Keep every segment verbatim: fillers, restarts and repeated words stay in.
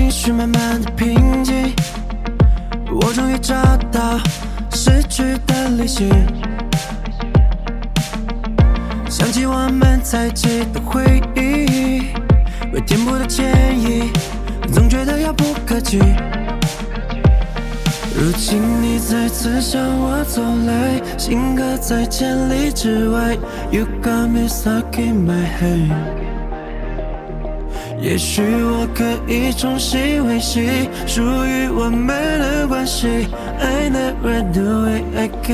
情绪慢慢的平静，我终于找到失去的理性。想起我们在一起的回忆，为填补的歉意，总觉得遥不可及。如今你再次向我走来，心隔在千里之外。You got me stuck in my head。也许我可以重新维系属于我们的关系。I never do it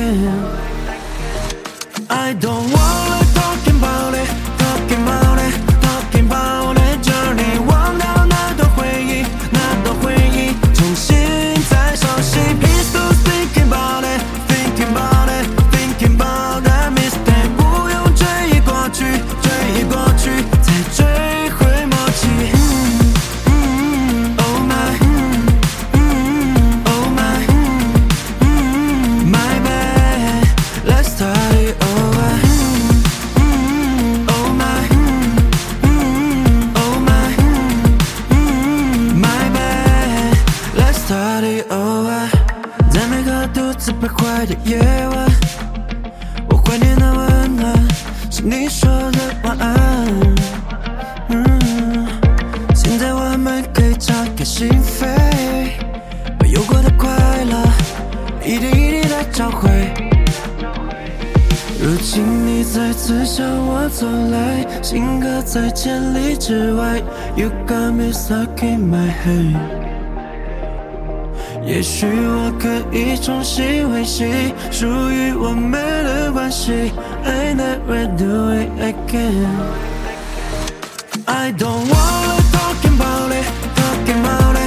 again。I don't wanna talking about it, talking about it, talking about it。叫你忘掉那段回忆，那段回忆，重新再熟悉。Please don't thinking about it, thinking about it, thinking about that mistake。不用追忆过去，追忆过去，再追回默契。嗯嗯 Oh my， 嗯 Oh my， 嗯 My bad。Let's start it over。嗯 Oh my， 嗯 Oh my， 嗯 My bad。Let's start it over。在每个独自徘徊的夜晚，我怀念的温暖是你说的晚安。嗯，现在我们可以敞开心扉，把有过的快乐一点一滴地找回。如今你再次向我走来，心隔在千里之外。You got me stuck in my head。也许我可以重新维系属于我们的关系。I never do it again。I don't wanna talking about it, talking about it。